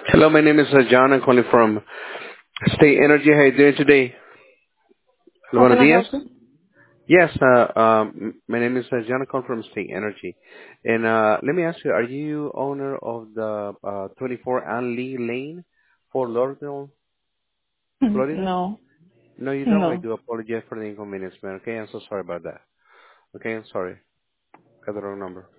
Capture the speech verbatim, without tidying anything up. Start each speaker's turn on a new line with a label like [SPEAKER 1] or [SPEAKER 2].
[SPEAKER 1] Hello, my name is uh, John. I'm calling from State Energy. How are you doing today? Hello,
[SPEAKER 2] How
[SPEAKER 1] buenos
[SPEAKER 2] can I
[SPEAKER 1] días.
[SPEAKER 2] help you?
[SPEAKER 1] Yes, uh, um, my name is uh, John. I'm calling from State Energy. And uh, let me ask you, are you owner of the uh, twenty-four Ann Lee Lane, Fort Lauderdale, Florida?
[SPEAKER 2] No,
[SPEAKER 1] No, you don't. I
[SPEAKER 2] no.
[SPEAKER 1] do apologize for the inconvenience, man. Okay, I'm so sorry about that. Okay, I'm sorry. Got the wrong number.